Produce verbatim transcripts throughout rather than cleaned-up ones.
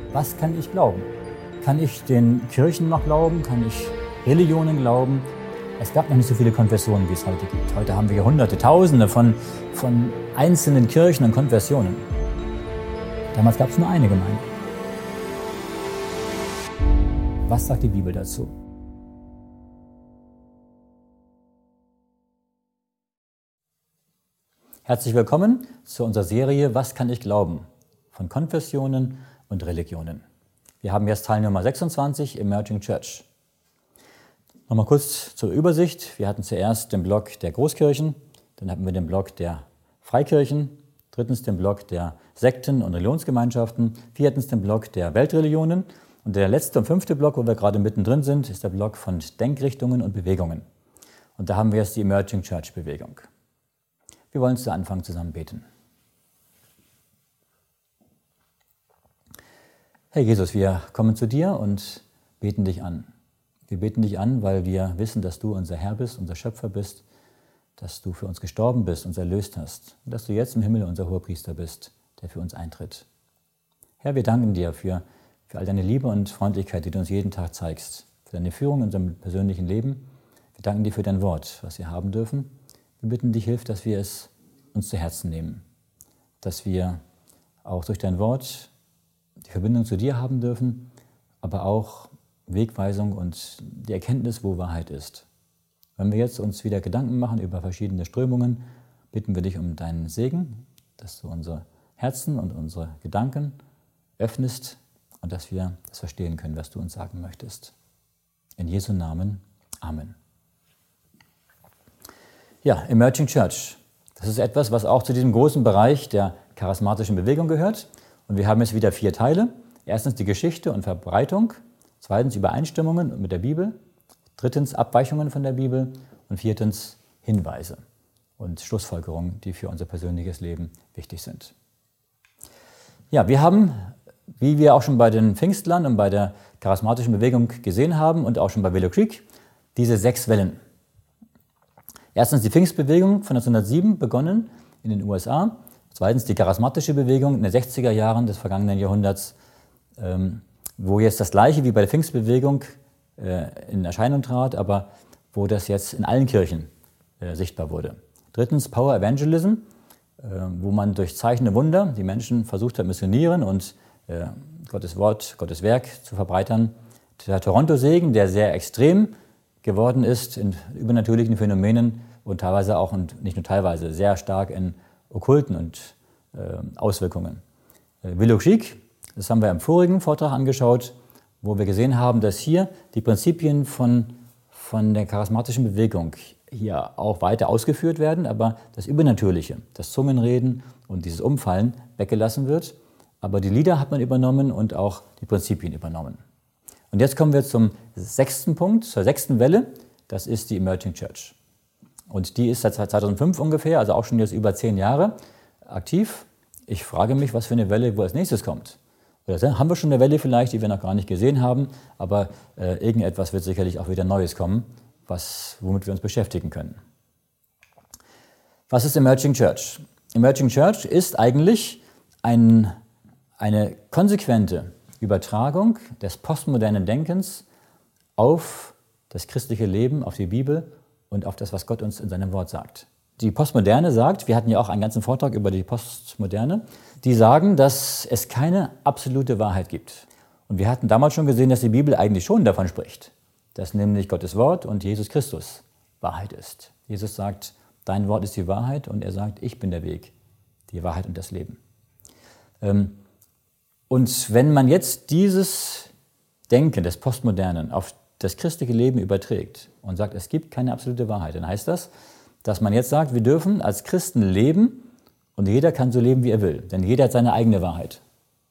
Was kann ich glauben? Kann ich den Kirchen noch glauben? Kann ich Religionen glauben? Es gab noch nicht so viele Konfessionen, wie es heute gibt. Heute haben wir Hunderte, Tausende von, von einzelnen Kirchen und Konfessionen. Damals gab es nur eine Gemeinde. Was sagt die Bibel dazu? Herzlich willkommen zu unserer Serie Was kann ich glauben? Von Konfessionen und Religionen. Wir haben jetzt Teil Nummer sechsundzwanzig, Emerging Church. Nochmal kurz zur Übersicht. Wir hatten zuerst den Block der Großkirchen, dann hatten wir den Block der Freikirchen, drittens den Block der Sekten und Religionsgemeinschaften, viertens den Block der Weltreligionen und der letzte und fünfte Block, wo wir gerade mittendrin sind, ist der Block von Denkrichtungen und Bewegungen. Und da haben wir jetzt die Emerging Church Bewegung. Wir wollen zu Anfang zusammen beten. Herr Jesus, wir kommen zu dir und beten dich an. Wir beten dich an, weil wir wissen, dass du unser Herr bist, unser Schöpfer bist, dass du für uns gestorben bist, uns erlöst hast und dass du jetzt im Himmel unser Hohepriester bist, der für uns eintritt. Herr, wir danken dir für, für all deine Liebe und Freundlichkeit, die du uns jeden Tag zeigst, für deine Führung in unserem persönlichen Leben. Wir danken dir für dein Wort, was wir haben dürfen. Wir bitten dich, hilf, dass wir es uns zu Herzen nehmen, dass wir auch durch dein Wort die Verbindung zu dir haben dürfen, aber auch Wegweisung und die Erkenntnis, wo Wahrheit ist. Wenn wir jetzt uns wieder Gedanken machen über verschiedene Strömungen, bitten wir dich um deinen Segen, dass du unsere Herzen und unsere Gedanken öffnest und dass wir das verstehen können, was du uns sagen möchtest. In Jesu Namen. Amen. Ja, Emerging Church. Das ist etwas, was auch zu diesem großen Bereich der charismatischen Bewegung gehört. Und wir haben jetzt wieder vier Teile. Erstens die Geschichte und Verbreitung. Zweitens Übereinstimmungen mit der Bibel. Drittens Abweichungen von der Bibel. Und viertens Hinweise und Schlussfolgerungen, die für unser persönliches Leben wichtig sind. Ja, wir haben, wie wir auch schon bei den Pfingstlern und bei der charismatischen Bewegung gesehen haben und auch schon bei Willow Creek, diese sechs Wellen. Erstens die Pfingstbewegung von neunzehnhundertsieben begonnen in den U S A. Zweitens die charismatische Bewegung in den sechziger Jahren des vergangenen Jahrhunderts, ähm, wo jetzt das Gleiche wie bei der Pfingstbewegung äh, in Erscheinung trat, aber wo das jetzt in allen Kirchen äh, sichtbar wurde. Drittens Power Evangelism, äh, wo man durch Zeichen und Wunder die Menschen versucht hat, missionieren und äh, Gottes Wort, Gottes Werk zu verbreitern. Der Toronto-Segen, der sehr extrem geworden ist in übernatürlichen Phänomenen und teilweise auch, und nicht nur teilweise, sehr stark in okkulten und äh, Auswirkungen. Äh, Willow Creek, das haben wir im vorigen Vortrag angeschaut, wo wir gesehen haben, dass hier die Prinzipien von, von der charismatischen Bewegung hier auch weiter ausgeführt werden, aber das Übernatürliche, das Zungenreden und dieses Umfallen weggelassen wird. Aber die Lieder hat man übernommen und auch die Prinzipien übernommen. Und jetzt kommen wir zum sechsten Punkt, zur sechsten Welle. Das ist die Emerging Church. Und die ist seit zweitausendfünf ungefähr, also auch schon jetzt über zehn Jahre aktiv. Ich frage mich, was für eine Welle wo als nächstes kommt. Oder haben wir schon eine Welle vielleicht, die wir noch gar nicht gesehen haben, aber äh, irgendetwas wird sicherlich auch wieder Neues kommen, was, womit wir uns beschäftigen können. Was ist Emerging Church? Emerging Church ist eigentlich ein, eine konsequente Übertragung des postmodernen Denkens auf das christliche Leben, auf die Bibel und auf das, was Gott uns in seinem Wort sagt. Die Postmoderne sagt, wir hatten ja auch einen ganzen Vortrag über die Postmoderne, die sagen, dass es keine absolute Wahrheit gibt. Und wir hatten damals schon gesehen, dass die Bibel eigentlich schon davon spricht, dass nämlich Gottes Wort und Jesus Christus Wahrheit ist. Jesus sagt, dein Wort ist die Wahrheit und er sagt, ich bin der Weg, die Wahrheit und das Leben. Ähm, Und wenn man jetzt dieses Denken des Postmodernen auf das christliche Leben überträgt und sagt, es gibt keine absolute Wahrheit, dann heißt das, dass man jetzt sagt, wir dürfen als Christen leben und jeder kann so leben, wie er will, denn jeder hat seine eigene Wahrheit.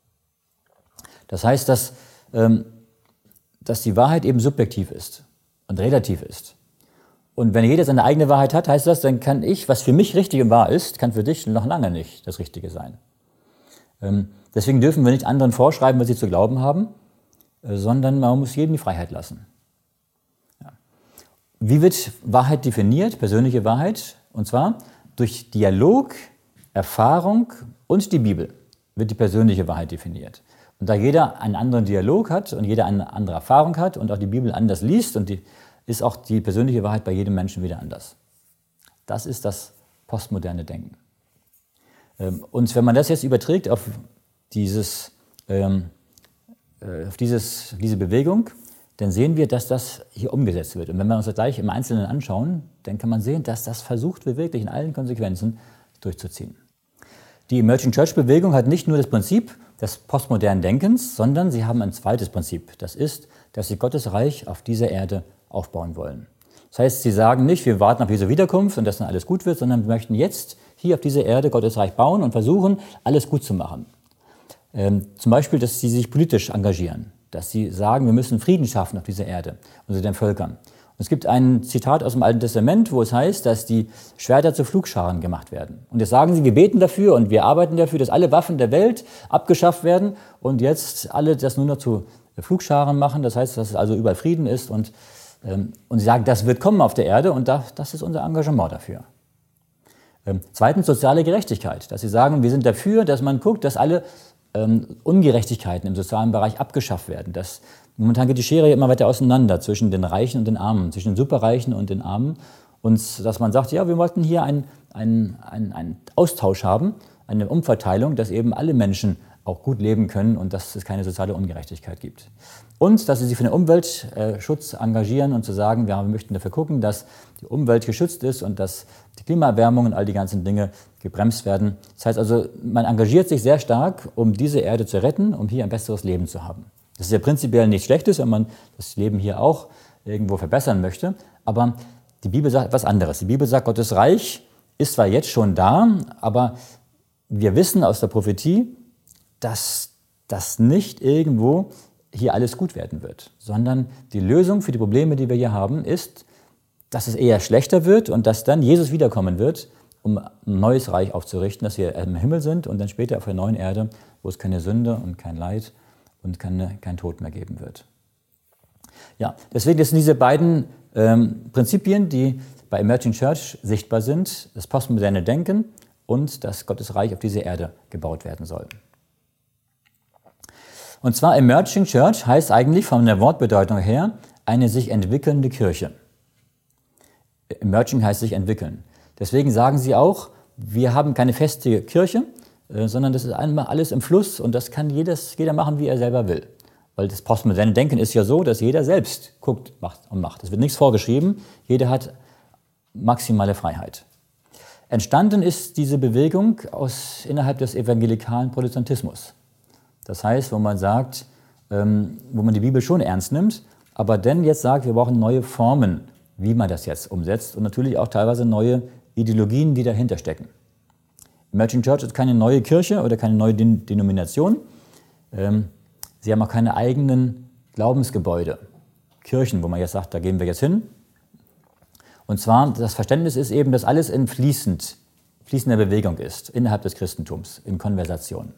Das heißt, dass, ähm, dass die Wahrheit eben subjektiv ist und relativ ist. Und wenn jeder seine eigene Wahrheit hat, heißt das, dann kann ich, was für mich richtig und wahr ist, kann für dich noch lange nicht das Richtige sein. Ähm, Deswegen dürfen wir nicht anderen vorschreiben, was sie zu glauben haben, sondern man muss jedem die Freiheit lassen. Ja. Wie wird Wahrheit definiert, persönliche Wahrheit? Und zwar durch Dialog, Erfahrung und die Bibel wird die persönliche Wahrheit definiert. Und da jeder einen anderen Dialog hat und jeder eine andere Erfahrung hat und auch die Bibel anders liest, und die, ist auch die persönliche Wahrheit bei jedem Menschen wieder anders. Das ist das postmoderne Denken. Und wenn man das jetzt überträgt auf, dieses, ähm, auf dieses, diese Bewegung, dann sehen wir, dass das hier umgesetzt wird. Und wenn wir uns das gleich im Einzelnen anschauen, dann kann man sehen, dass das versucht wird, wirklich in allen Konsequenzen durchzuziehen. Die Emerging Church Bewegung hat nicht nur das Prinzip des postmodernen Denkens, sondern sie haben ein zweites Prinzip. Das ist, dass sie Gottes Reich auf dieser Erde aufbauen wollen. Das heißt, sie sagen nicht, wir warten auf Jesu Wiederkunft und dass dann alles gut wird, sondern wir möchten jetzt hier auf dieser Erde Gottes Reich bauen und versuchen, alles gut zu machen. Ähm, zum Beispiel, dass sie sich politisch engagieren, dass sie sagen, wir müssen Frieden schaffen auf dieser Erde unter den Völkern. Und es gibt ein Zitat aus dem Alten Testament, wo es heißt, dass die Schwerter zu Flugscharen gemacht werden. Und jetzt sagen sie, wir beten dafür und wir arbeiten dafür, dass alle Waffen der Welt abgeschafft werden und jetzt alle das nur noch zu Flugscharen machen. Das heißt, dass es also überall Frieden ist und ähm, und sie sagen, das wird kommen auf der Erde und da, das ist unser Engagement dafür. Ähm, zweitens soziale Gerechtigkeit, dass sie sagen, wir sind dafür, dass man guckt, dass alle ähm, Ungerechtigkeiten im sozialen Bereich abgeschafft werden. Dass, momentan geht die Schere immer weiter auseinander zwischen den Reichen und den Armen, zwischen den Superreichen und den Armen. Und dass man sagt, ja, wir wollten hier einen, einen, einen, einen Austausch haben, eine Umverteilung, dass eben alle Menschen auch gut leben können und dass es keine soziale Ungerechtigkeit gibt. Und dass sie sich für den Umweltschutz engagieren und zu sagen, wir möchten dafür gucken, dass die Umwelt geschützt ist und dass die Klimaerwärmung und all die ganzen Dinge gebremst werden. Das heißt also, man engagiert sich sehr stark, um diese Erde zu retten, um hier ein besseres Leben zu haben. Das ist ja prinzipiell nichts Schlechtes, wenn man das Leben hier auch irgendwo verbessern möchte. Aber die Bibel sagt etwas anderes. Die Bibel sagt, Gottes Reich ist zwar jetzt schon da, aber wir wissen aus der Prophetie, dass das nicht irgendwo hier alles gut werden wird, sondern die Lösung für die Probleme, die wir hier haben, ist, dass es eher schlechter wird und dass dann Jesus wiederkommen wird, um ein neues Reich aufzurichten, dass wir im Himmel sind und dann später auf der neuen Erde, wo es keine Sünde und kein Leid und keine, kein Tod mehr geben wird. Ja, deswegen sind diese beiden ähm, Prinzipien, die bei Emerging Church sichtbar sind, das postmoderne Denken und dass Gottes Reich auf diese Erde gebaut werden soll. Und zwar Emerging Church heißt eigentlich von der Wortbedeutung her eine sich entwickelnde Kirche. Emerging heißt sich entwickeln. Deswegen sagen sie auch, wir haben keine feste Kirche, äh, sondern das ist einfach alles im Fluss und das kann jedes, jeder machen, wie er selber will. Weil das postmoderne Denken ist ja so, dass jeder selbst guckt macht und macht. Es wird nichts vorgeschrieben, jeder hat maximale Freiheit. Entstanden ist diese Bewegung aus, innerhalb des evangelikalen Protestantismus. Das heißt, wo man sagt, ähm, wo man die Bibel schon ernst nimmt, aber dann jetzt sagt, wir brauchen neue Formen, wie man das jetzt umsetzt und natürlich auch teilweise neue Ideologien, die dahinter stecken. Emerging Church ist keine neue Kirche oder keine neue Den- Denomination. Ähm, sie haben auch keine eigenen Glaubensgebäude, Kirchen, wo man jetzt sagt, da gehen wir jetzt hin. Und zwar, das Verständnis ist eben, dass alles in fließend, fließender Bewegung ist, innerhalb des Christentums, in Konversation.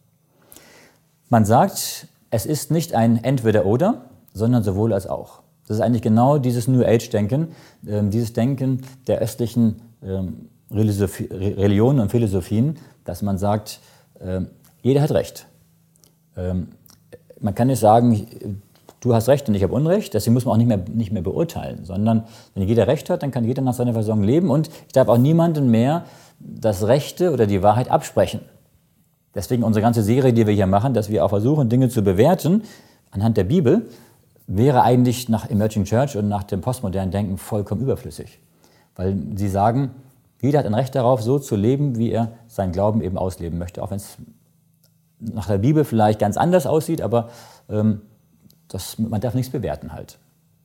Man sagt, es ist nicht ein Entweder-Oder, sondern sowohl als auch. Das ist eigentlich genau dieses New Age-Denken, äh, dieses Denken der östlichen ähm, Religionen und Philosophien, dass man sagt, äh, jeder hat Recht. Ähm, man kann nicht sagen, du hast Recht und ich habe Unrecht, deswegen muss man auch nicht mehr, nicht mehr beurteilen, sondern wenn jeder Recht hat, dann kann jeder nach seiner Versorgung leben und ich darf auch niemandem mehr das Rechte oder die Wahrheit absprechen. Deswegen unsere ganze Serie, die wir hier machen, dass wir auch versuchen, Dinge zu bewerten anhand der Bibel, wäre eigentlich nach Emerging Church und nach dem postmodernen Denken vollkommen überflüssig. Weil sie sagen, jeder hat ein Recht darauf, so zu leben, wie er seinen Glauben eben ausleben möchte. Auch wenn es nach der Bibel vielleicht ganz anders aussieht, aber ähm, das, man darf nichts bewerten halt.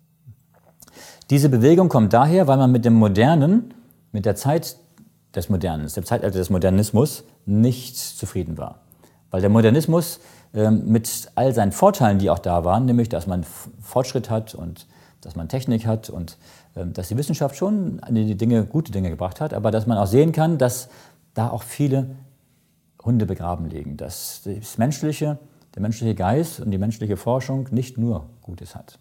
Diese Bewegung kommt daher, weil man mit dem Modernen, mit der Zeit des Modernen, dem Zeitalter des Modernismus, nicht zufrieden war. Weil der Modernismus ähm, mit all seinen Vorteilen, die auch da waren, nämlich, dass man Fortschritt hat und dass man Technik hat und ähm, dass die Wissenschaft schon die Dinge, gute Dinge gebracht hat, aber dass man auch sehen kann, dass da auch viele Hunde begraben liegen, dass das menschliche, der menschliche Geist und die menschliche Forschung nicht nur Gutes hat.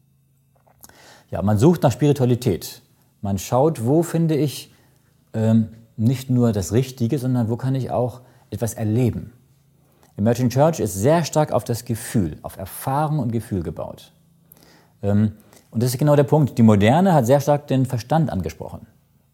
Ja, man sucht nach Spiritualität. Man schaut, wo finde ich ähm, nicht nur das Richtige, sondern wo kann ich auch etwas erleben. Emerging Church ist sehr stark auf das Gefühl, auf Erfahrung und Gefühl gebaut. Und das ist genau der Punkt. Die Moderne hat sehr stark den Verstand angesprochen.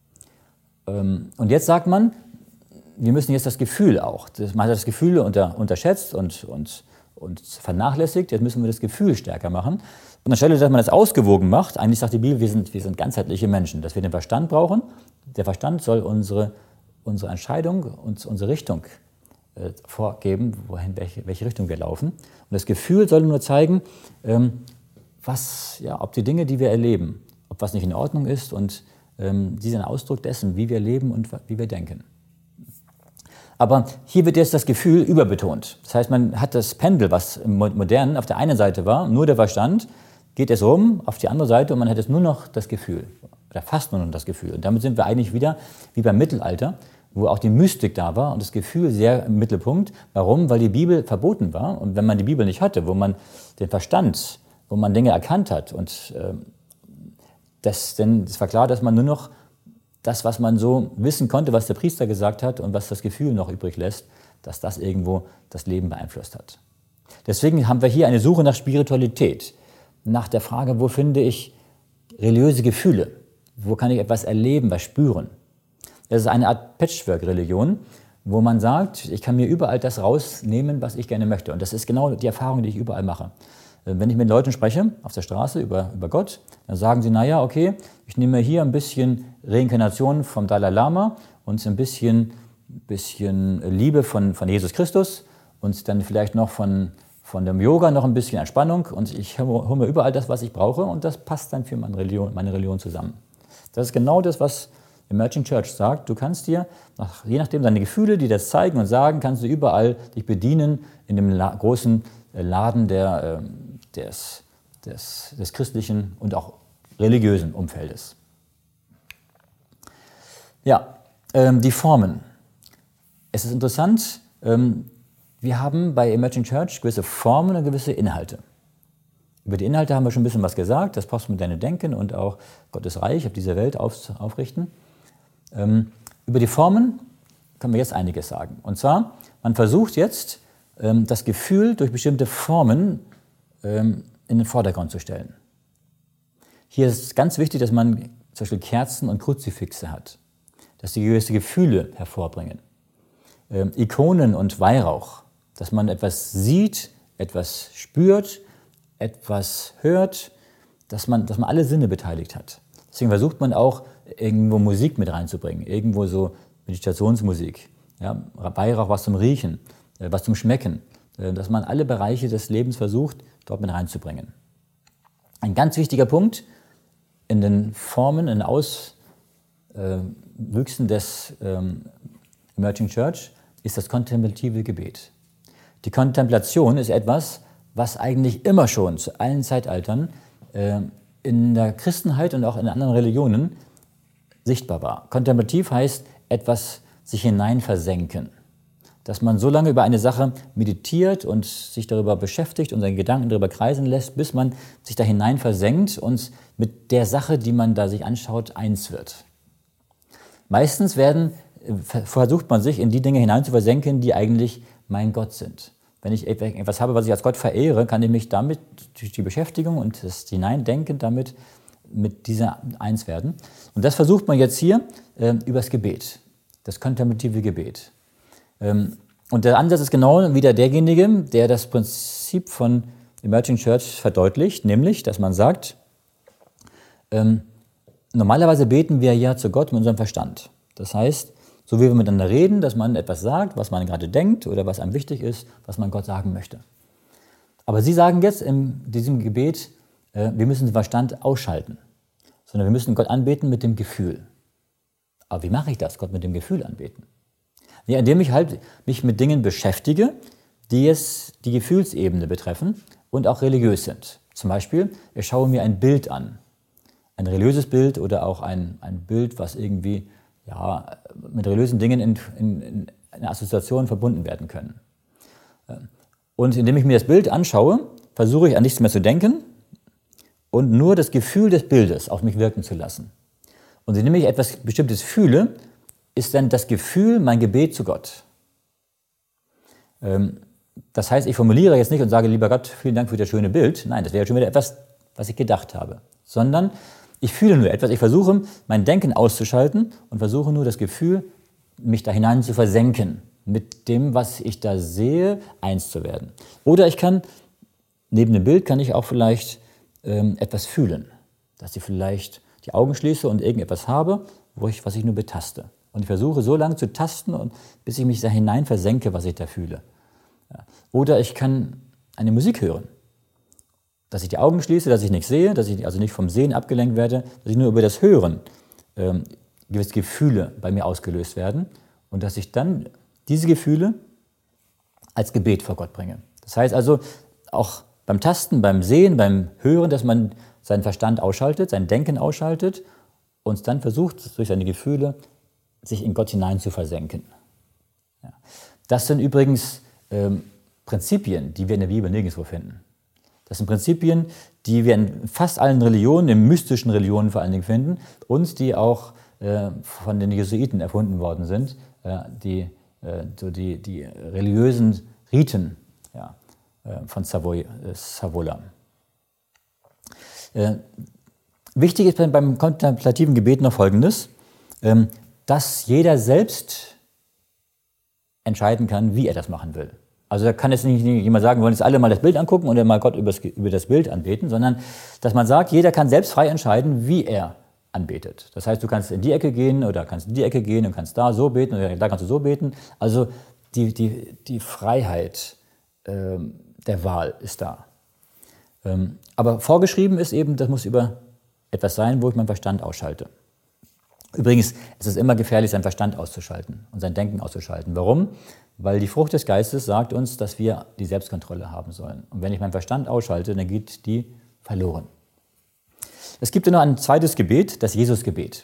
Und jetzt sagt man, wir müssen jetzt das Gefühl auch, man hat das Gefühl unter, unterschätzt und, und, und vernachlässigt, jetzt müssen wir das Gefühl stärker machen. Und anstelle, dass man das ausgewogen macht, eigentlich sagt die Bibel, wir sind, wir sind ganzheitliche Menschen, dass wir den Verstand brauchen. Der Verstand soll unsere, unsere Entscheidung, uns, unsere Richtung äh, vorgeben, wohin, welche, welche Richtung wir laufen. Und das Gefühl soll nur zeigen, ähm, was, ja, ob die Dinge, die wir erleben, ob was nicht in Ordnung ist, und ähm, die sind ein Ausdruck dessen, wie wir leben und wie wir denken. Aber hier wird jetzt das Gefühl überbetont. Das heißt, man hat das Pendel, was im Modernen auf der einen Seite war, nur der Verstand, geht es rum auf die andere Seite und man hat jetzt nur noch das Gefühl, oder fast nur noch das Gefühl. Und damit sind wir eigentlich wieder wie beim Mittelalter, wo auch die Mystik da war und das Gefühl sehr im Mittelpunkt. Warum? Weil die Bibel verboten war, und wenn man die Bibel nicht hatte, wo man den Verstand, wo man Dinge erkannt hat, und äh, das, denn es war klar, dass man nur noch das, was man so wissen konnte, was der Priester gesagt hat und was das Gefühl noch übrig lässt, dass das irgendwo das Leben beeinflusst hat. Deswegen haben wir hier eine Suche nach Spiritualität, nach der Frage, wo finde ich religiöse Gefühle, wo kann ich etwas erleben, was spüren. Das ist eine Art Patchwork-Religion, wo man sagt, ich kann mir überall das rausnehmen, was ich gerne möchte. Und das ist genau die Erfahrung, die ich überall mache. Wenn ich mit Leuten spreche, auf der Straße, über, über Gott, dann sagen sie, naja, okay, ich nehme hier ein bisschen Reinkarnation vom Dalai Lama und ein bisschen, bisschen Liebe von, von Jesus Christus und dann vielleicht noch von, von dem Yoga noch ein bisschen Entspannung, und ich hole mir überall das, was ich brauche, und das passt dann für meine Religion, meine Religion zusammen. Das ist genau das, was Emerging Church sagt. Du kannst dir, nach, je nachdem deine Gefühle, die das zeigen und sagen, kannst du überall dich bedienen in dem La- großen Laden der, des, des, des christlichen und auch religiösen Umfeldes. Ja, ähm, die Formen. Es ist interessant, ähm, wir haben bei Emerging Church gewisse Formen und gewisse Inhalte. Über die Inhalte haben wir schon ein bisschen was gesagt, das passt mit deinem Denken und auch Gottes Reich auf dieser Welt auf, aufrichten. Ähm, über die Formen können wir jetzt einiges sagen. Und zwar, man versucht jetzt, ähm, das Gefühl durch bestimmte Formen ähm, in den Vordergrund zu stellen. Hier ist es ganz wichtig, dass man zum Beispiel Kerzen und Kruzifixe hat, dass die gewisse Gefühle hervorbringen. Ähm, Ikonen und Weihrauch, dass man etwas sieht, etwas spürt, etwas hört, dass man, dass man alle Sinne beteiligt hat. Deswegen versucht man auch, irgendwo Musik mit reinzubringen, irgendwo so Meditationsmusik, ja, Weihrauch, was zum Riechen, äh, was zum Schmecken, äh, dass man alle Bereiche des Lebens versucht, dort mit reinzubringen. Ein ganz wichtiger Punkt in den Formen, in den Auswüchsen des ähm, Emerging Church ist das kontemplative Gebet. Die Kontemplation ist etwas, was eigentlich immer schon zu allen Zeitaltern äh, in der Christenheit und auch in anderen Religionen sichtbar war. Kontemplativ heißt etwas sich hineinversenken. Dass man so lange über eine Sache meditiert und sich darüber beschäftigt und seine Gedanken darüber kreisen lässt, bis man sich da hinein versenkt und mit der Sache, die man da sich anschaut, eins wird. Meistens werden, versucht man sich in die Dinge hinein zu versenken, die eigentlich mein Gott sind. Wenn ich etwas habe, was ich als Gott verehre, kann ich mich damit durch die Beschäftigung und das Hineindenken damit mit dieser eins werden. Und das versucht man jetzt hier äh, übers Gebet, das kontemplative Gebet. Ähm, und der Ansatz ist genau wieder derjenige, der das Prinzip von Emerging Church verdeutlicht, nämlich, dass man sagt, ähm, normalerweise beten wir ja zu Gott mit unserem Verstand. Das heißt, so wie wir miteinander reden, dass man etwas sagt, was man gerade denkt oder was einem wichtig ist, was man Gott sagen möchte. Aber Sie sagen jetzt in diesem Gebet, äh, wir müssen den Verstand ausschalten, sondern wir müssen Gott anbeten mit dem Gefühl. Aber wie mache ich das, Gott mit dem Gefühl anbeten? Ja, indem ich halt mich mit Dingen beschäftige, die es die Gefühlsebene betreffen und auch religiös sind. Zum Beispiel, ich schaue mir ein Bild an, ein religiöses Bild oder auch ein, ein Bild, was irgendwie ja, mit religiösen Dingen in, in, in eine Assoziation verbunden werden können. Und indem ich mir das Bild anschaue, versuche ich an nichts mehr zu denken und nur das Gefühl des Bildes auf mich wirken zu lassen. Und indem ich etwas Bestimmtes fühle, ist dann das Gefühl mein Gebet zu Gott. Ähm, das heißt, ich formuliere jetzt nicht und sage, lieber Gott, vielen Dank für das schöne Bild. Nein, das wäre schon wieder etwas, was ich gedacht habe. Sondern ich fühle nur etwas. Ich versuche, mein Denken auszuschalten und versuche nur das Gefühl, mich da hinein zu versenken, mit dem, was ich da sehe, eins zu werden. Oder ich kann, neben dem Bild kann ich auch vielleicht ähm, etwas fühlen. Dass ich vielleicht die Augen schließe und irgendetwas habe, wo ich, was ich nur betaste. Und ich versuche so lange zu tasten, und, bis ich mich da hinein versenke, was ich da fühle. Ja. Oder ich kann eine Musik hören. Dass ich die Augen schließe, dass ich nichts sehe, dass ich also nicht vom Sehen abgelenkt werde, dass ich nur über das Hören ähm, gewisse Gefühle bei mir ausgelöst werden und dass ich dann diese Gefühle als Gebet vor Gott bringe. Das heißt also, auch beim Tasten, beim Sehen, beim Hören, dass man seinen Verstand ausschaltet, sein Denken ausschaltet und dann versucht, durch seine Gefühle sich in Gott hinein zu versenken. Ja. Das sind übrigens ähm, Prinzipien, die wir in der Bibel nirgendwo finden. Das sind Prinzipien, die wir in fast allen Religionen, in mystischen Religionen vor allen Dingen finden und die auch äh, von den Jesuiten erfunden worden sind, äh, die, äh, so die, die religiösen Riten ja, äh, von Savoy, äh, Savola. Äh, wichtig ist beim, beim kontemplativen Gebet noch Folgendes, ähm, dass jeder selbst entscheiden kann, wie er das machen will. Also da kann jetzt nicht jemand sagen, wir wollen jetzt alle mal das Bild angucken und dann mal Gott über das, über das Bild anbeten, sondern dass man sagt, jeder kann selbst frei entscheiden, wie er anbetet. Das heißt, du kannst in die Ecke gehen oder kannst in die Ecke gehen und kannst da so beten oder da kannst du so beten. Also die, die, die Freiheit ähm, der Wahl ist da. Ähm, aber vorgeschrieben ist eben, das muss über etwas sein, wo ich meinen Verstand ausschalte. Übrigens, es ist immer gefährlich, seinen Verstand auszuschalten und sein Denken auszuschalten. Warum? Weil die Frucht des Geistes sagt uns, dass wir die Selbstkontrolle haben sollen. Und wenn ich meinen Verstand ausschalte, dann geht die verloren. Es gibt ja noch ein zweites Gebet, das Jesusgebet.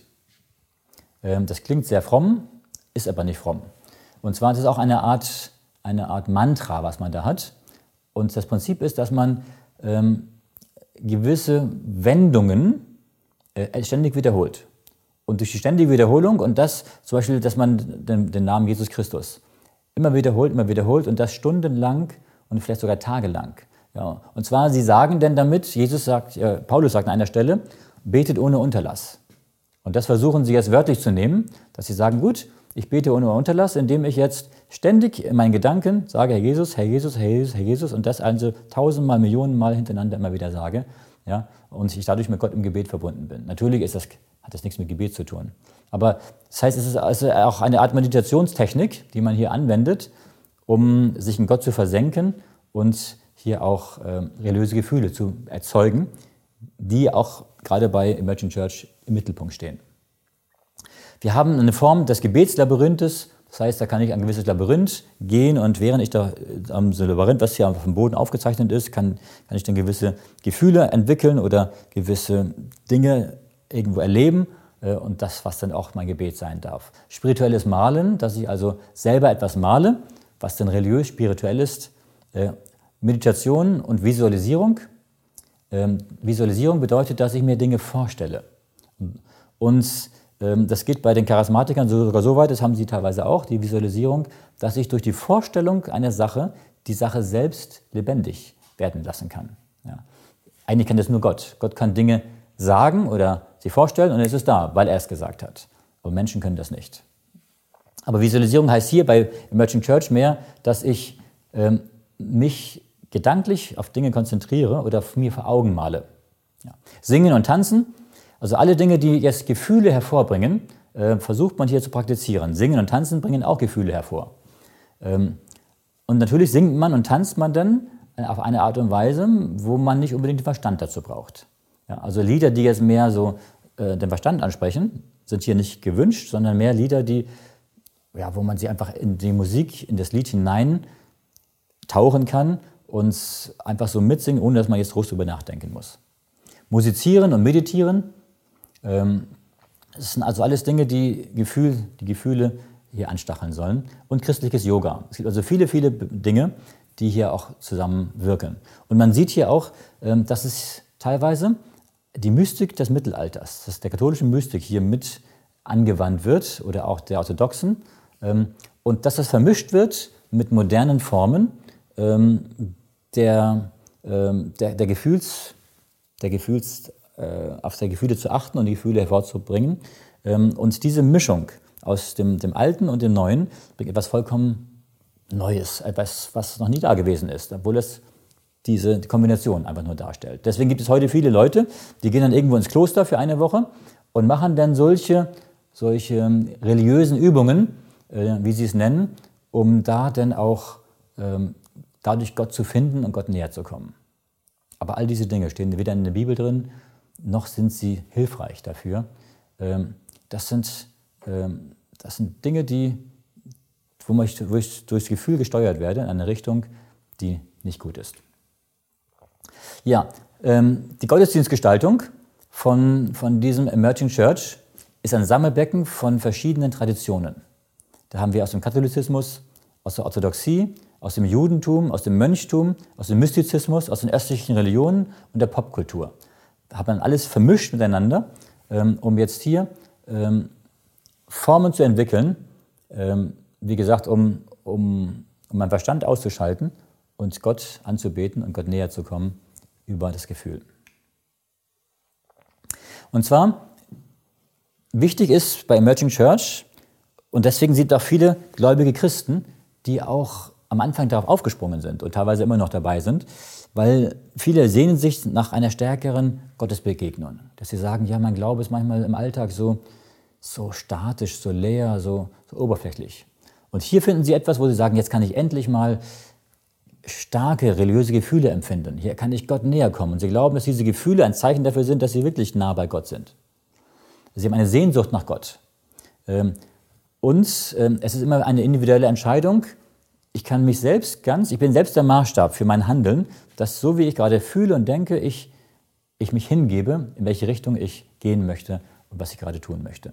Das klingt sehr fromm, ist aber nicht fromm. Und zwar ist es auch eine Art, eine Art Mantra, was man da hat. Und das Prinzip ist, dass man ähm, gewisse Wendungen äh, ständig wiederholt. Und durch die ständige Wiederholung und das zum Beispiel, dass man den, den Namen Jesus Christus immer wiederholt, immer wiederholt und das stundenlang und vielleicht sogar tagelang. Ja. Und zwar, sie sagen denn damit, Jesus sagt, äh, Paulus sagt an einer Stelle, betet ohne Unterlass. Und das versuchen sie jetzt wörtlich zu nehmen, dass sie sagen, gut, ich bete ohne Unterlass, indem ich jetzt ständig in meinen Gedanken sage, Herr Jesus, Herr Jesus, Herr Jesus, Herr Jesus und das also tausendmal, Millionenmal hintereinander immer wieder sage. Ja, und ich dadurch mit Gott im Gebet verbunden bin. Natürlich ist das, hat das nichts mit Gebet zu tun. Aber das heißt, es ist also auch eine Art Meditationstechnik, die man hier anwendet, um sich in Gott zu versenken und hier auch äh, religiöse Gefühle zu erzeugen, die auch gerade bei Emerging Church im Mittelpunkt stehen. Wir haben eine Form des Gebetslabyrinthes. Das heißt, da kann ich ein gewisses Labyrinth gehen und während ich da am so Labyrinth, was hier auf dem Boden aufgezeichnet ist, kann, kann ich dann gewisse Gefühle entwickeln oder gewisse Dinge irgendwo erleben äh, und das, was dann auch mein Gebet sein darf. Spirituelles Malen, dass ich also selber etwas male, was dann religiös, spirituell ist. Äh, Meditation und Visualisierung. Ähm, Visualisierung bedeutet, dass ich mir Dinge vorstelle. Und das geht bei den Charismatikern sogar so weit, das haben sie teilweise auch, die Visualisierung, dass ich durch die Vorstellung einer Sache die Sache selbst lebendig werden lassen kann. Ja. Eigentlich kann das nur Gott. Gott kann Dinge sagen oder sie vorstellen und es ist da, weil er es gesagt hat. Aber Menschen können das nicht. Aber Visualisierung heißt hier bei Emerging Church mehr, dass ich ähm, mich gedanklich auf Dinge konzentriere oder mir vor Augen male. Ja. Singen und tanzen. Also alle Dinge, die jetzt Gefühle hervorbringen, äh, versucht man hier zu praktizieren. Singen und Tanzen bringen auch Gefühle hervor. Ähm, und natürlich singt man und tanzt man dann äh, auf eine Art und Weise, wo man nicht unbedingt den Verstand dazu braucht. Ja, also Lieder, die jetzt mehr so äh, den Verstand ansprechen, sind hier nicht gewünscht, sondern mehr Lieder, die, ja, wo man sie einfach in die Musik, in das Lied hinein tauchen kann und einfach so mitsingen, ohne dass man jetzt groß darüber nachdenken muss. Musizieren und meditieren, das sind also alles Dinge, die, Gefühl, die Gefühle hier anstacheln sollen. Und christliches Yoga. Es gibt also viele, viele Dinge, die hier auch zusammen wirken. Und man sieht hier auch, dass es teilweise die Mystik des Mittelalters, dass der katholischen Mystik hier mit angewandt wird oder auch der orthodoxen. Und dass das vermischt wird mit modernen Formen, ähm, der, ähm, der, der Gefühls, der Gefühls, äh, auf die Gefühle zu achten und die Gefühle hervorzubringen. Ähm, und diese Mischung aus dem, dem Alten und dem Neuen bringt etwas vollkommen Neues, etwas, was noch nie da gewesen ist, obwohl es diese Kombination einfach nur darstellt. Deswegen gibt es heute viele Leute, die gehen dann irgendwo ins Kloster für eine Woche und machen dann solche, solche religiösen Übungen, äh, wie sie es nennen, um da dann auch ähm, dadurch Gott zu finden und Gott näher zu kommen. Aber all diese Dinge stehen weder in der Bibel drin, noch sind sie hilfreich dafür. Ähm, das, sind, ähm, das sind Dinge, die, wo ich, wo ich durchs Gefühl gesteuert werde in eine Richtung, die nicht gut ist. Ja, ähm, die Gottesdienstgestaltung von, von diesem Emerging Church ist ein Sammelbecken von verschiedenen Traditionen. Da haben wir aus dem Katholizismus, aus der Orthodoxie, aus dem Judentum, aus dem Mönchtum, aus dem Mystizismus, aus den östlichen Religionen und der Popkultur. Da hat man alles vermischt miteinander, ähm, um jetzt hier ähm, Formen zu entwickeln, ähm, wie gesagt, um, um, um meinen Verstand auszuschalten und Gott anzubeten und Gott näher zu kommen über das Gefühl. Und zwar, wichtig ist bei Emerging Church, und deswegen sind auch viele gläubige Christen, die auch am Anfang darauf aufgesprungen sind und teilweise immer noch dabei sind, weil viele sehnen sich nach einer stärkeren Gottesbegegnung. Dass sie sagen, ja, mein Glaube ist manchmal im Alltag so, so statisch, so leer, so, so oberflächlich. Und hier finden sie etwas, wo sie sagen, jetzt kann ich endlich mal starke religiöse Gefühle empfinden. Hier kann ich Gott näher kommen. Und sie glauben, dass diese Gefühle ein Zeichen dafür sind, dass sie wirklich nah bei Gott sind. Sie haben eine Sehnsucht nach Gott. Und es ist immer eine individuelle Entscheidung. Ich kann mich selbst ganz, ich bin selbst der Maßstab für mein Handeln, dass so wie ich gerade fühle und denke, ich, ich mich hingebe, in welche Richtung ich gehen möchte und was ich gerade tun möchte.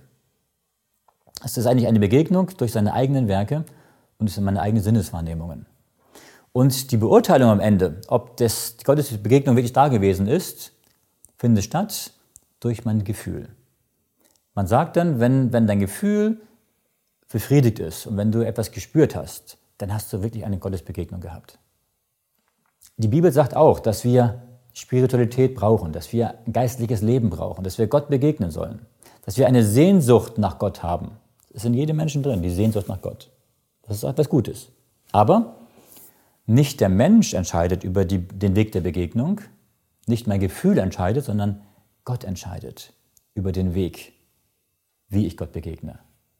Es ist eigentlich eine Begegnung durch seine eigenen Werke und es sind meine eigenen Sinneswahrnehmungen. Und die Beurteilung am Ende, ob das, die Gottesbegegnung wirklich da gewesen ist, findet statt durch mein Gefühl. Man sagt dann, wenn, wenn dein Gefühl befriedigt ist und wenn du etwas gespürt hast, dann hast du wirklich eine Gottesbegegnung gehabt. Die Bibel sagt auch, dass wir Spiritualität brauchen, dass wir ein geistliches Leben brauchen, dass wir Gott begegnen sollen, dass wir eine Sehnsucht nach Gott haben. Das ist in jedem Menschen drin, die Sehnsucht nach Gott. Das ist etwas Gutes. Aber nicht der Mensch entscheidet über die, den Weg der Begegnung, nicht mein Gefühl entscheidet, sondern Gott entscheidet über den Weg, wie ich Gott begegne.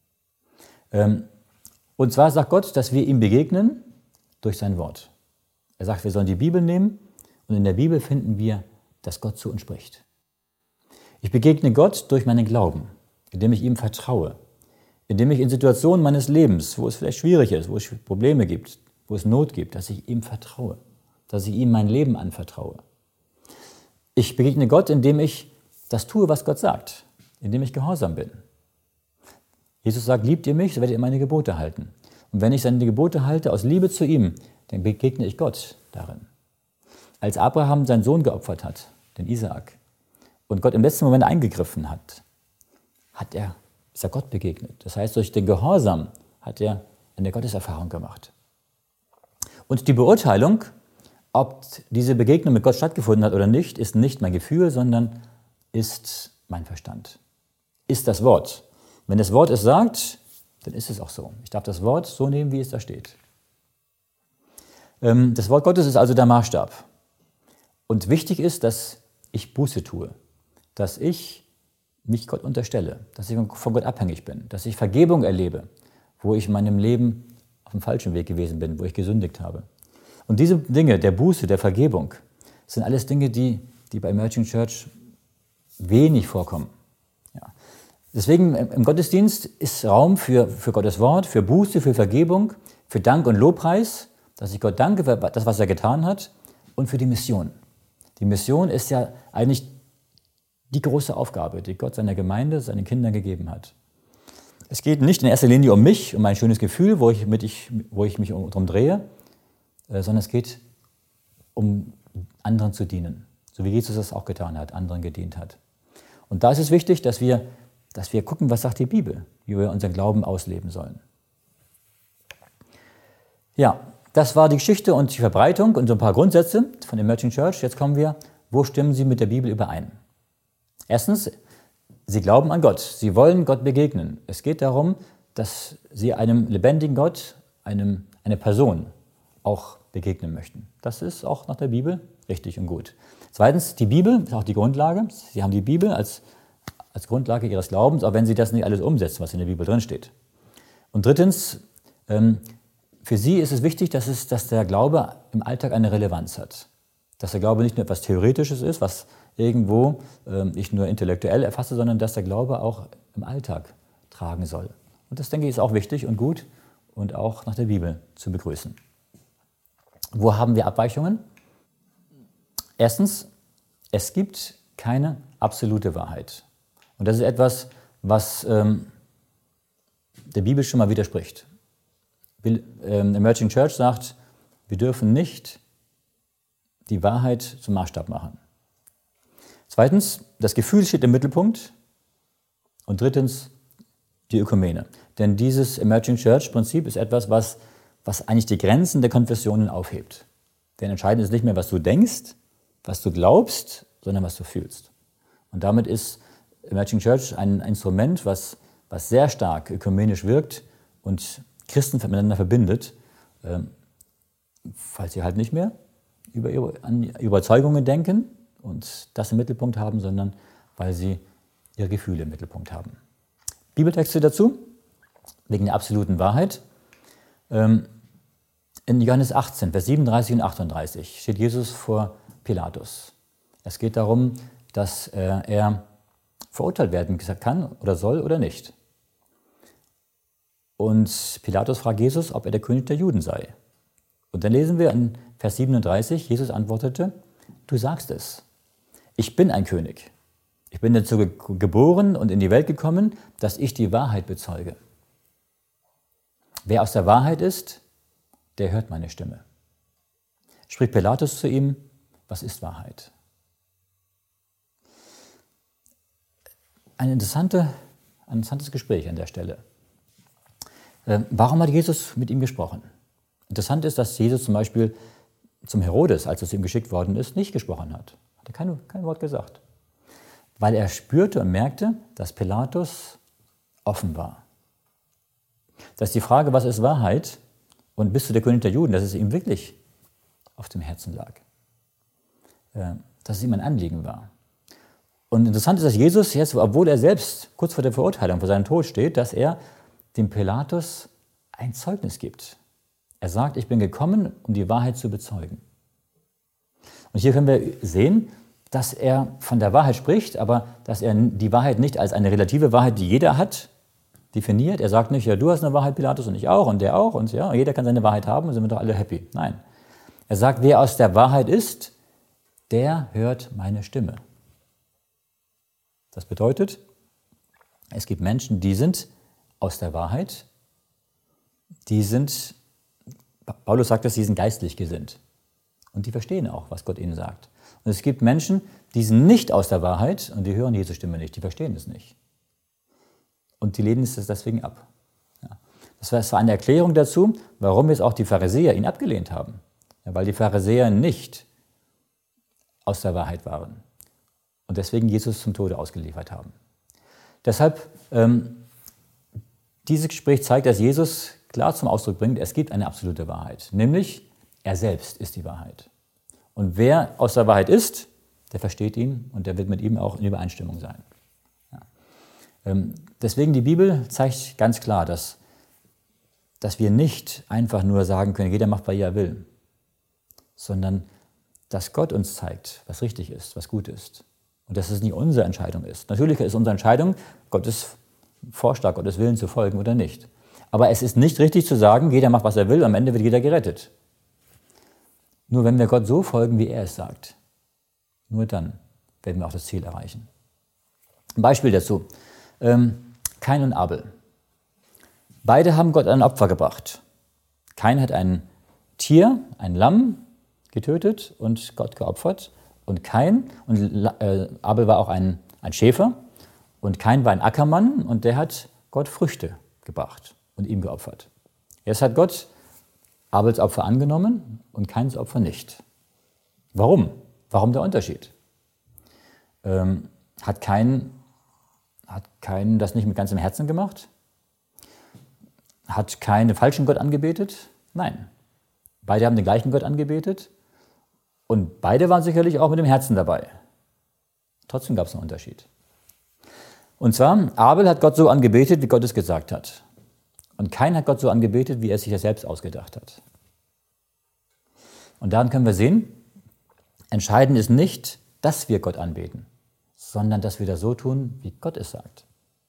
Ähm, und zwar sagt Gott, dass wir ihm begegnen durch sein Wort. Er sagt, wir sollen die Bibel nehmen und in der Bibel finden wir, dass Gott zu uns spricht. Ich begegne Gott durch meinen Glauben, indem ich ihm vertraue, indem ich in Situationen meines Lebens, wo es vielleicht schwierig ist, wo es Probleme gibt, wo es Not gibt, dass ich ihm vertraue, dass ich ihm mein Leben anvertraue. Ich begegne Gott, indem ich das tue, was Gott sagt, indem ich gehorsam bin. Jesus sagt, liebt ihr mich, so werdet ihr meine Gebote halten. Und wenn ich seine Gebote halte, aus Liebe zu ihm, dann begegne ich Gott darin. Als Abraham seinen Sohn geopfert hat, den Isaak, und Gott im letzten Moment eingegriffen hat, hat er, ist er Gott begegnet. Das heißt, durch den Gehorsam hat er eine Gotteserfahrung gemacht. Und die Beurteilung, ob diese Begegnung mit Gott stattgefunden hat oder nicht, ist nicht mein Gefühl, sondern ist mein Verstand. Ist das Wort. Wenn das Wort es sagt, dann ist es auch so. Ich darf das Wort so nehmen, wie es da steht. Das Wort Gottes ist also der Maßstab. Und wichtig ist, dass ich Buße tue, dass ich mich Gott unterstelle, dass ich von Gott abhängig bin, dass ich Vergebung erlebe, wo ich in meinem Leben auf dem falschen Weg gewesen bin, wo ich gesündigt habe. Und diese Dinge, der Buße, der Vergebung, sind alles Dinge, die, die bei Emerging Church wenig vorkommen. Ja. Deswegen im Gottesdienst ist Raum für, für Gottes Wort, für Buße, für Vergebung, für Dank und Lobpreis, dass ich Gott danke für das, was er getan hat, und für die Mission. Die Mission ist ja eigentlich die große Aufgabe, die Gott seiner Gemeinde, seinen Kindern gegeben hat. Es geht nicht in erster Linie um mich, um mein schönes Gefühl, wo ich, mit ich, wo ich mich darum drehe, äh, sondern es geht um anderen zu dienen, so wie Jesus das auch getan hat, anderen gedient hat. Und da ist es wichtig, dass wir, dass wir gucken, was sagt die Bibel, wie wir unseren Glauben ausleben sollen. Ja, Das war die Geschichte und die Verbreitung und so ein paar Grundsätze von Emerging Church. Jetzt kommen wir, wo stimmen Sie mit der Bibel überein? Erstens, Sie glauben an Gott. Sie wollen Gott begegnen. Es geht darum, dass Sie einem lebendigen Gott, einem, einer Person auch begegnen möchten. Das ist auch nach der Bibel richtig und gut. Zweitens, die Bibel ist auch die Grundlage. Sie haben die Bibel als, als Grundlage Ihres Glaubens, auch wenn Sie das nicht alles umsetzen, was in der Bibel drinsteht. Und drittens, ähm, für Sie ist es wichtig, dass, es, dass der Glaube im Alltag eine Relevanz hat. Dass der Glaube nicht nur etwas Theoretisches ist, was irgendwo ähm, ich nur intellektuell erfasse, sondern dass der Glaube auch im Alltag tragen soll. Und das, denke ich, ist auch wichtig und gut und auch nach der Bibel zu begrüßen. Wo haben wir Abweichungen? Erstens, es gibt keine absolute Wahrheit. Und das ist etwas, was ähm, der Bibel schon mal widerspricht. Emerging Church sagt, wir dürfen nicht die Wahrheit zum Maßstab machen. Zweitens, das Gefühl steht im Mittelpunkt. Und drittens, die Ökumene. Denn dieses Emerging Church Prinzip ist etwas, was, was eigentlich die Grenzen der Konfessionen aufhebt. Denn entscheidend ist nicht mehr, was du denkst, was du glaubst, sondern was du fühlst. Und damit ist Emerging Church ein Instrument, was, was sehr stark ökumenisch wirkt und Christen miteinander verbindet, ähm, falls sie halt nicht mehr über ihre, an Überzeugungen denken und das im Mittelpunkt haben, sondern weil sie ihre Gefühle im Mittelpunkt haben. Bibeltexte dazu, wegen der absoluten Wahrheit. Ähm, in Johannes achtzehn, Vers siebenunddreißig und achtunddreißig steht Jesus vor Pilatus. Es geht darum, dass äh, er verurteilt werden kann oder soll oder nicht. Und Pilatus fragt Jesus, ob er der König der Juden sei. Und dann lesen wir in Vers siebenunddreißig, Jesus antwortete, du sagst es, ich bin ein König. Ich bin dazu ge- geboren und in die Welt gekommen, dass ich die Wahrheit bezeuge. Wer aus der Wahrheit ist, der hört meine Stimme. Spricht Pilatus zu ihm, was ist Wahrheit? Ein, interessante, ein interessantes Gespräch an der Stelle. Warum hat Jesus mit ihm gesprochen? Interessant ist, dass Jesus zum Beispiel zum Herodes, als es ihm geschickt worden ist, nicht gesprochen hat. Hat er kein, kein Wort gesagt. Weil er spürte und merkte, dass Pilatus offen war. Dass die Frage, was ist Wahrheit und bist du der König der Juden, dass es ihm wirklich auf dem Herzen lag. Dass es ihm ein Anliegen war. Und interessant ist, dass Jesus jetzt, obwohl er selbst kurz vor der Verurteilung, vor seinem Tod steht, dass er dem Pilatus ein Zeugnis gibt. Er sagt, ich bin gekommen, um die Wahrheit zu bezeugen. Und hier können wir sehen, dass er von der Wahrheit spricht, aber dass er die Wahrheit nicht als eine relative Wahrheit, die jeder hat, definiert. Er sagt nicht, ja, du hast eine Wahrheit, Pilatus, und ich auch, und der auch, und ja, jeder kann seine Wahrheit haben, und sind wir doch alle happy. Nein. Er sagt, wer aus der Wahrheit ist, der hört meine Stimme. Das bedeutet, es gibt Menschen, die sind aus der Wahrheit, die sind, Paulus sagt, dass sie sind geistlich gesinnt. Und die verstehen auch, was Gott ihnen sagt. Und es gibt Menschen, die sind nicht aus der Wahrheit und die hören Jesu Stimme nicht, die verstehen es nicht. Und die lehnen es deswegen ab. Ja. Das war eine Erklärung dazu, warum jetzt auch die Pharisäer ihn abgelehnt haben. Ja, weil die Pharisäer nicht aus der Wahrheit waren und deswegen Jesus zum Tode ausgeliefert haben. Deshalb, ähm, dieses Gespräch zeigt, dass Jesus klar zum Ausdruck bringt, es gibt eine absolute Wahrheit, nämlich er selbst ist die Wahrheit. Und wer aus der Wahrheit ist, der versteht ihn und der wird mit ihm auch in Übereinstimmung sein. Ja. Ähm, deswegen die Bibel zeigt ganz klar, dass, dass wir nicht einfach nur sagen können, jeder macht, was er will, sondern dass Gott uns zeigt, was richtig ist, was gut ist. Und dass es nicht unsere Entscheidung ist. Natürlich ist unsere Entscheidung, Gottes Vorschlag, Gottes Willen zu folgen oder nicht. Aber es ist nicht richtig zu sagen, jeder macht, was er will, am Ende wird jeder gerettet. Nur wenn wir Gott so folgen, wie er es sagt, nur dann werden wir auch das Ziel erreichen. Ein Beispiel dazu. Ähm, Kain und Abel. Beide haben Gott ein Opfer gebracht. Kain hat ein Tier, ein Lamm, getötet und Gott geopfert. Und Kain, und äh, Abel war auch ein, ein Schäfer, und Kain war ein Ackermann und der hat Gott Früchte gebracht und ihm geopfert. Jetzt hat Gott Abels Opfer angenommen und Kains Opfer nicht. Warum? Warum der Unterschied? Ähm, hat Kain, hat Kain das nicht mit ganzem Herzen gemacht? Hat Kain den falschen Gott angebetet? Nein. Beide haben den gleichen Gott angebetet und beide waren sicherlich auch mit dem Herzen dabei. Trotzdem gab es einen Unterschied. Und zwar, Abel hat Gott so angebetet, wie Gott es gesagt hat. Und Kain hat Gott so angebetet, wie er sich das selbst ausgedacht hat. Und daran können wir sehen, entscheidend ist nicht, dass wir Gott anbeten, sondern dass wir das so tun, wie Gott es sagt.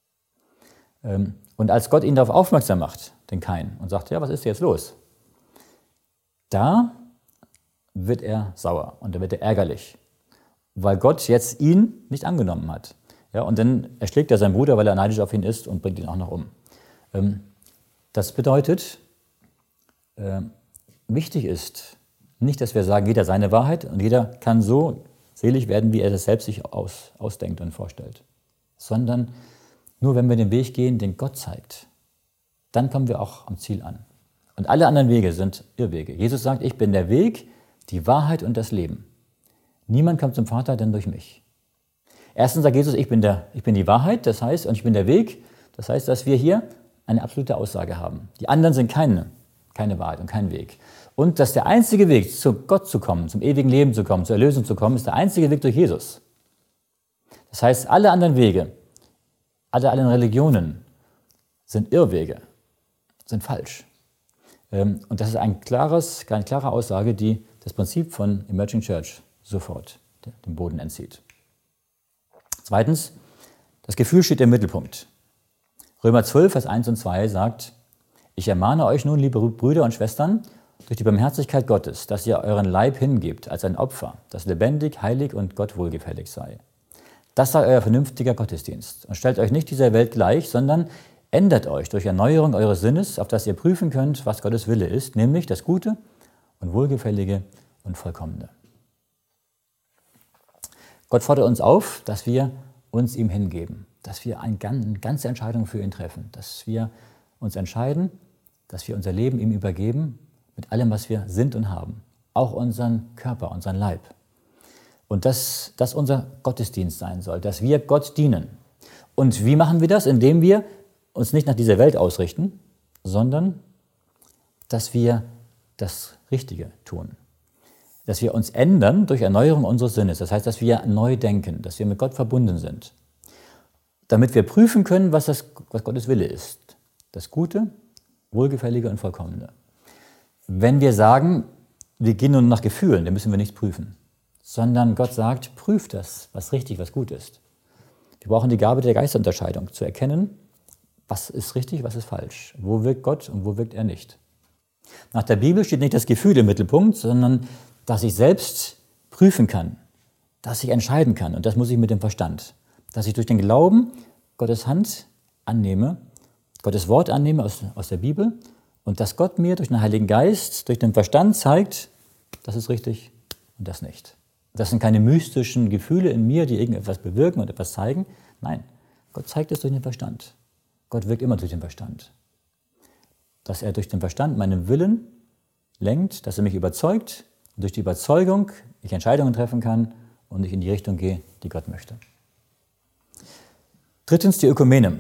Und als Gott ihn darauf aufmerksam macht, den Kain, und sagt, ja, was ist jetzt los? Da wird er sauer und da wird er ärgerlich, weil Gott jetzt ihn nicht angenommen hat. Ja, und dann erschlägt er seinen Bruder, weil er neidisch auf ihn ist und bringt ihn auch noch um. Das bedeutet, wichtig ist nicht, dass wir sagen, jeder seine Wahrheit und jeder kann so selig werden, wie er das selbst sich aus, ausdenkt und vorstellt. Sondern nur wenn wir den Weg gehen, den Gott zeigt, dann kommen wir auch am Ziel an. Und alle anderen Wege sind Irrwege. Jesus sagt, ich bin der Weg, die Wahrheit und das Leben. Niemand kommt zum Vater, denn durch mich. Erstens sagt Jesus, ich bin, der, ich bin die Wahrheit, das heißt, und ich bin der Weg. Das heißt, dass wir hier eine absolute Aussage haben. Die anderen sind keine, keine Wahrheit und kein Weg. Und dass der einzige Weg, zu Gott zu kommen, zum ewigen Leben zu kommen, zur Erlösung zu kommen, ist der einzige Weg durch Jesus. Das heißt, alle anderen Wege, alle anderen Religionen sind Irrwege, sind falsch. Und das ist ein klares, eine klare Aussage, die das Prinzip von Emerging Church sofort den Boden entzieht. Zweitens, das Gefühl steht im Mittelpunkt. Römer zwölf, Vers eins und zwei sagt, ich ermahne euch nun, liebe Brüder und Schwestern, durch die Barmherzigkeit Gottes, dass ihr euren Leib hingebt als ein Opfer, das lebendig, heilig und Gott wohlgefällig sei. Das sei euer vernünftiger Gottesdienst. Und stellt euch nicht dieser Welt gleich, sondern ändert euch durch Erneuerung eures Sinnes, auf das ihr prüfen könnt, was Gottes Wille ist, nämlich das Gute und Wohlgefällige und Vollkommene. Gott fordert uns auf, dass wir uns ihm hingeben, dass wir eine ganze Entscheidung für ihn treffen, dass wir uns entscheiden, dass wir unser Leben ihm übergeben, mit allem, was wir sind und haben, auch unseren Körper, unseren Leib. Und dass das unser Gottesdienst sein soll, dass wir Gott dienen. Und wie machen wir das? Indem wir uns nicht nach dieser Welt ausrichten, sondern dass wir das Richtige tun. Dass wir uns ändern durch Erneuerung unseres Sinnes. Das heißt, dass wir neu denken, dass wir mit Gott verbunden sind. Damit wir prüfen können, was, das, was Gottes Wille ist. Das Gute, Wohlgefällige und Vollkommene. Wenn wir sagen, wir gehen nur nach Gefühlen, dann müssen wir nichts prüfen. Sondern Gott sagt, prüft das, was richtig, was gut ist. Wir brauchen die Gabe der Geisterunterscheidung, zu erkennen, was ist richtig, was ist falsch. Wo wirkt Gott und wo wirkt er nicht. Nach der Bibel steht nicht das Gefühl im Mittelpunkt, sondern dass ich selbst prüfen kann, dass ich entscheiden kann. Und das muss ich mit dem Verstand. Dass ich durch den Glauben Gottes Hand annehme, Gottes Wort annehme aus, aus der Bibel und dass Gott mir durch den Heiligen Geist, durch den Verstand zeigt, das ist richtig und das nicht. Das sind keine mystischen Gefühle in mir, die irgendetwas bewirken und etwas zeigen. Nein, Gott zeigt es durch den Verstand. Gott wirkt immer durch den Verstand. Dass er durch den Verstand meinen Willen lenkt, dass er mich überzeugt und durch die Überzeugung ich Entscheidungen treffen kann und ich in die Richtung gehe, die Gott möchte. Drittens die Ökumene.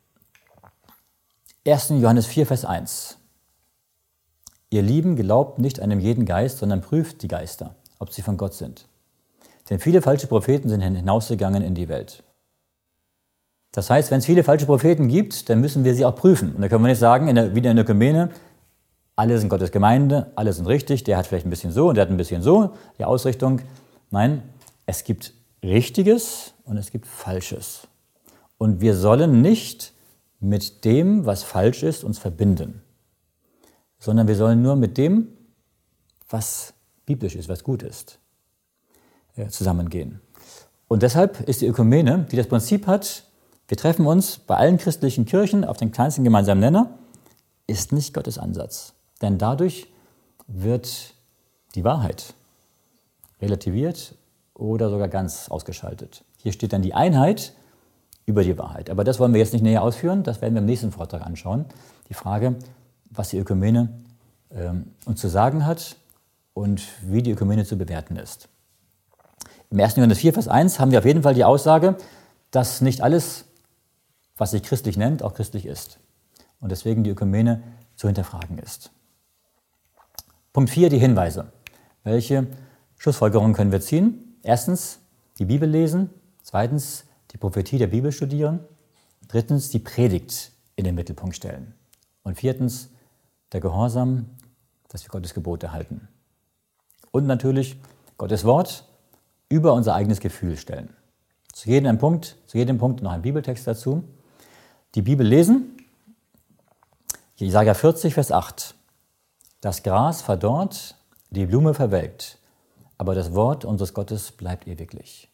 erster Johannes vier, Vers eins. Ihr Lieben, glaubt nicht einem jeden Geist, sondern prüft die Geister, ob sie von Gott sind. Denn viele falsche Propheten sind hinausgegangen in die Welt. Das heißt, wenn es viele falsche Propheten gibt, dann müssen wir sie auch prüfen. Und da können wir nicht sagen, in der, wieder in der Ökumene, alle sind Gottes Gemeinde, alle sind richtig, der hat vielleicht ein bisschen so und der hat ein bisschen so, die Ausrichtung. Nein, es gibt Richtiges und es gibt Falsches. Und wir sollen nicht mit dem, was falsch ist, uns verbinden, sondern wir sollen nur mit dem, was biblisch ist, was gut ist, zusammengehen. Und deshalb ist die Ökumene, die das Prinzip hat, wir treffen uns bei allen christlichen Kirchen auf den kleinsten gemeinsamen Nenner, ist nicht Gottes Ansatz. Denn dadurch wird die Wahrheit relativiert oder sogar ganz ausgeschaltet. Hier steht dann die Einheit über die Wahrheit. Aber das wollen wir jetzt nicht näher ausführen, das werden wir im nächsten Vortrag anschauen. Die Frage, was die Ökumene ähm, uns zu sagen hat und wie die Ökumene zu bewerten ist. Im ersten Johannes vier, Vers eins haben wir auf jeden Fall die Aussage, dass nicht alles, was sich christlich nennt, auch christlich ist. Und deswegen die Ökumene zu hinterfragen ist. Punkt vier, die Hinweise. Welche Schlussfolgerungen können wir ziehen? Erstens, die Bibel lesen. Zweitens, die Prophetie der Bibel studieren. Drittens, die Predigt in den Mittelpunkt stellen. Und viertens, der Gehorsam, dass wir Gottes Gebote halten. Und natürlich Gottes Wort über unser eigenes Gefühl stellen. Zu jedem Punkt, zu jedem Punkt noch ein Bibeltext dazu. Die Bibel lesen. Jesaja vierzig, Vers acht. Das Gras verdorrt, die Blume verwelkt, aber das Wort unseres Gottes bleibt ewiglich.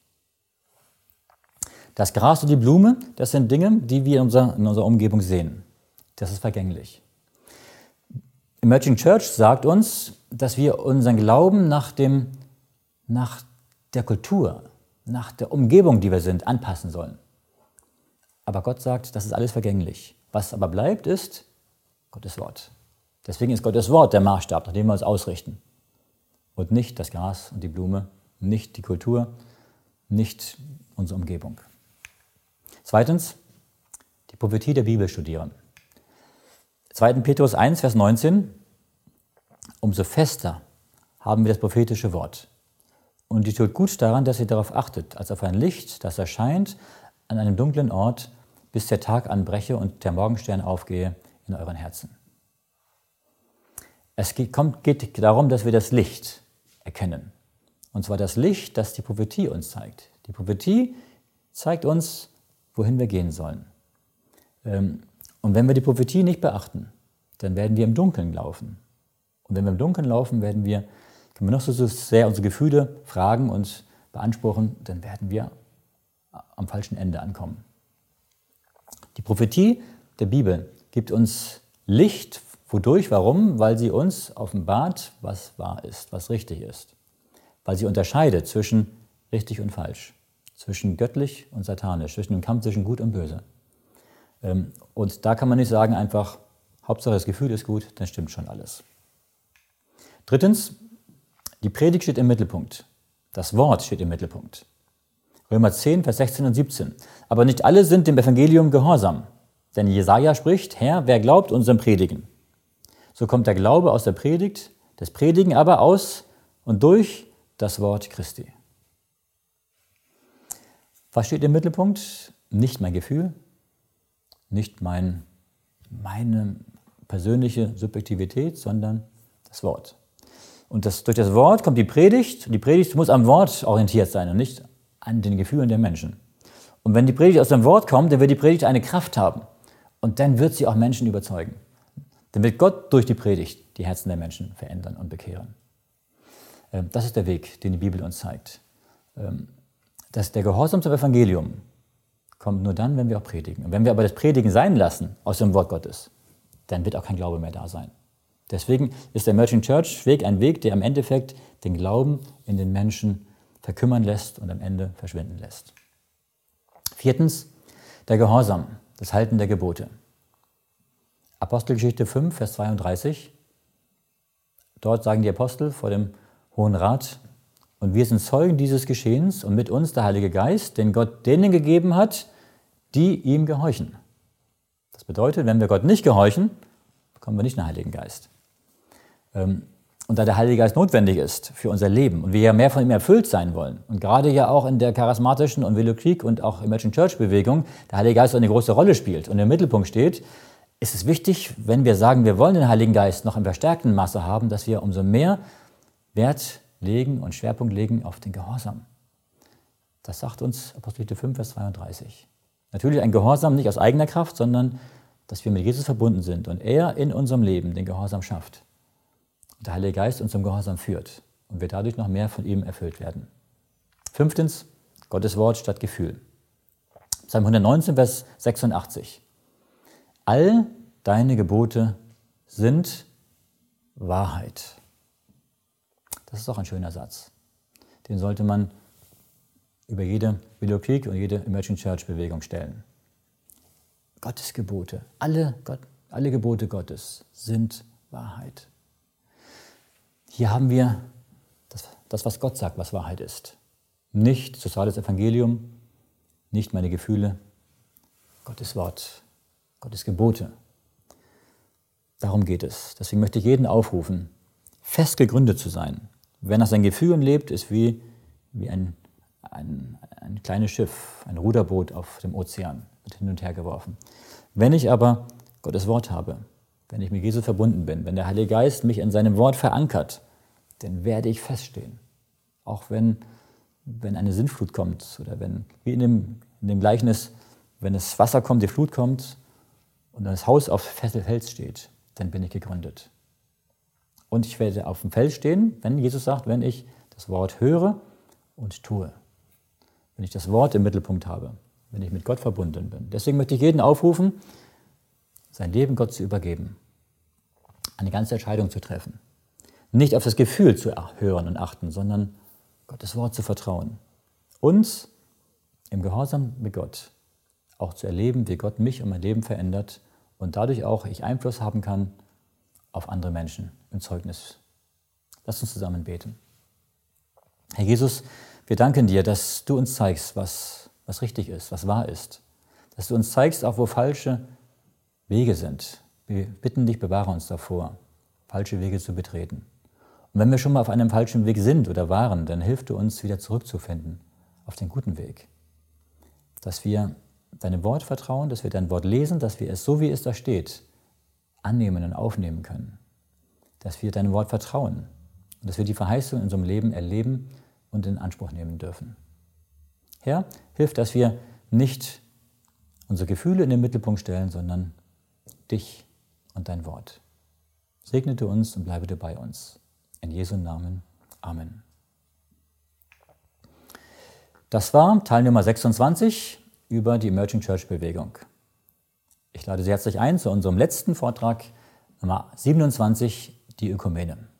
Das Gras und die Blume, das sind Dinge, die wir in unserer, in unserer Umgebung sehen. Das ist vergänglich. Emerging Church sagt uns, dass wir unseren Glauben nach, dem, nach der Kultur, nach der Umgebung, die wir sind, anpassen sollen. Aber Gott sagt, das ist alles vergänglich. Was aber bleibt, ist Gottes Wort. Deswegen ist Gottes Wort der Maßstab, nach dem wir uns ausrichten. Und nicht das Gras und die Blume, nicht die Kultur, nicht unsere Umgebung. Zweitens, die Prophetie der Bibel studieren. zweiter Petrus eins, Vers neunzehn. Umso fester haben wir das prophetische Wort. Und ihr tut gut daran, dass ihr darauf achtet, als auf ein Licht, das erscheint an einem dunklen Ort, bis der Tag anbreche und der Morgenstern aufgehe in euren Herzen. Es geht, kommt, geht darum, dass wir das Licht erkennen. Und zwar das Licht, das die Prophetie uns zeigt. Die Prophetie zeigt uns, wohin wir gehen sollen. Und wenn wir die Prophetie nicht beachten, dann werden wir im Dunkeln laufen. Und wenn wir im Dunkeln laufen, werden wir, können wir noch so sehr unsere Gefühle fragen und beanspruchen, dann werden wir am falschen Ende ankommen. Die Prophetie der Bibel gibt uns Licht. Wodurch? Warum? Weil sie uns offenbart, was wahr ist, was richtig ist. Weil sie unterscheidet zwischen richtig und falsch, zwischen göttlich und satanisch, zwischen dem Kampf zwischen Gut und Böse. Und da kann man nicht sagen einfach, Hauptsache das Gefühl ist gut, dann stimmt schon alles. Drittens, die Predigt steht im Mittelpunkt. Das Wort steht im Mittelpunkt. Römer zehn, Vers sechzehn und siebzehn. Aber nicht alle sind dem Evangelium gehorsam. Denn Jesaja spricht, Herr, wer glaubt unserem Predigen? So kommt der Glaube aus der Predigt, das Predigen aber aus und durch das Wort Christi. Was steht im Mittelpunkt? Nicht mein Gefühl, nicht mein, meine persönliche Subjektivität, sondern das Wort. Und das, durch das Wort kommt die Predigt. Die Predigt muss am Wort orientiert sein und nicht an den Gefühlen der Menschen. Und wenn die Predigt aus dem Wort kommt, dann wird die Predigt eine Kraft haben. Und dann wird sie auch Menschen überzeugen. Dann wird Gott durch die Predigt die Herzen der Menschen verändern und bekehren. Das ist der Weg, den die Bibel uns zeigt. Dass der Gehorsam zum Evangelium kommt nur dann, wenn wir auch predigen. Und wenn wir aber das Predigen sein lassen aus dem Wort Gottes, dann wird auch kein Glaube mehr da sein. Deswegen ist der Emerging Church Weg ein Weg, der im Endeffekt den Glauben in den Menschen verkümmern lässt und am Ende verschwinden lässt. Viertens, der Gehorsam, das Halten der Gebote. Apostelgeschichte fünf, Vers zweiunddreißig. Dort sagen die Apostel vor dem Hohen Rat, und wir sind Zeugen dieses Geschehens und mit uns der Heilige Geist, den Gott denen gegeben hat, die ihm gehorchen. Das bedeutet, wenn wir Gott nicht gehorchen, bekommen wir nicht den Heiligen Geist. Und da der Heilige Geist notwendig ist für unser Leben und wir ja mehr von ihm erfüllt sein wollen und gerade ja auch in der charismatischen und Velokrieg und auch Emerging Church Bewegung der Heilige Geist eine große Rolle spielt und im Mittelpunkt steht, ist es wichtig, wenn wir sagen, wir wollen den Heiligen Geist noch im verstärkten Maße haben, dass wir umso mehr Wert legen und Schwerpunkt legen auf den Gehorsam. Das sagt uns Apostelgeschichte fünf, Vers zweiunddreißig. Natürlich ein Gehorsam nicht aus eigener Kraft, sondern dass wir mit Jesus verbunden sind und er in unserem Leben den Gehorsam schafft. Und der Heilige Geist uns zum Gehorsam führt und wir dadurch noch mehr von ihm erfüllt werden. Fünftens, Gottes Wort statt Gefühl. Psalm hundertneunzehn, Vers sechsundachtzig. All deine Gebote sind Wahrheit. Das ist auch ein schöner Satz. Den sollte man über jede Velokrieg und jede Emerging Church Bewegung stellen. Gottes Gebote, alle, Gott, alle Gebote Gottes sind Wahrheit. Hier haben wir das, das, was Gott sagt, was Wahrheit ist. Nicht soziales Evangelium, nicht meine Gefühle, Gottes Wort, Gottes Gebote. Darum geht es. Deswegen möchte ich jeden aufrufen, fest gegründet zu sein. Wer nach seinen Gefühlen lebt, ist wie, wie ein, ein, ein kleines Schiff, ein Ruderboot auf dem Ozean, wird hin und her geworfen. Wenn ich aber Gottes Wort habe, wenn ich mit Jesus verbunden bin, wenn der Heilige Geist mich in seinem Wort verankert, dann werde ich feststehen. Auch wenn, wenn eine Sintflut kommt oder wenn, wie in dem, in dem Gleichnis, wenn das Wasser kommt, die Flut kommt und das Haus auf festem Fels steht, dann bin ich gegründet. Und ich werde auf dem Fels stehen, wenn Jesus sagt, wenn ich das Wort höre und tue. Wenn ich das Wort im Mittelpunkt habe, wenn ich mit Gott verbunden bin. Deswegen möchte ich jeden aufrufen, sein Leben Gott zu übergeben, eine ganze Entscheidung zu treffen. Nicht auf das Gefühl zu hören und achten, sondern Gottes Wort zu vertrauen. Und im Gehorsam mit Gott auch zu erleben, wie Gott mich und mein Leben verändert und dadurch auch ich Einfluss haben kann auf andere Menschen im Zeugnis. Lass uns zusammen beten. Herr Jesus, wir danken dir, dass du uns zeigst, was, was richtig ist, was wahr ist. Dass du uns zeigst, auch wo falsche Wege sind. Wir bitten dich, bewahre uns davor, falsche Wege zu betreten. Und wenn wir schon mal auf einem falschen Weg sind oder waren, dann hilf du uns, wieder zurückzufinden auf den guten Weg. Dass wir deinem Wort vertrauen, dass wir dein Wort lesen, dass wir es, so wie es da steht, annehmen und aufnehmen können. Dass wir deinem Wort vertrauen und dass wir die Verheißung in unserem Leben erleben und in Anspruch nehmen dürfen. Herr, hilf, dass wir nicht unsere Gefühle in den Mittelpunkt stellen, sondern dich und dein Wort. Segne du uns und bleibe du bei uns. In Jesu Namen. Amen. Das war Teil Nummer sechsundzwanzig über die Emerging Church Bewegung. Ich lade Sie herzlich ein zu unserem letzten Vortrag, Nummer siebenundzwanzig, die Ökumene.